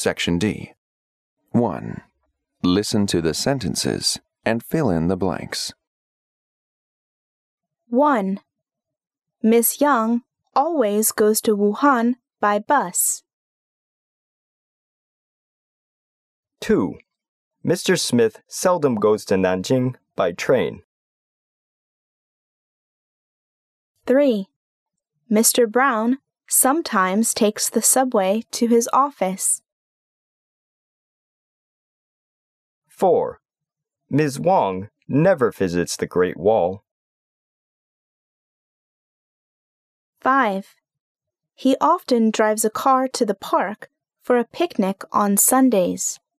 Section D. 1. Listen to the sentences and fill in the blanks. 1. Miss Young always goes to Wuhan by bus. 2. Mr. Smith seldom goes to Nanjing by train. 3. Mr. Brown sometimes takes the subway to his office. 4. Ms. Wong never visits the Great Wall. 5. He often drives a car to the park for a picnic on Sundays.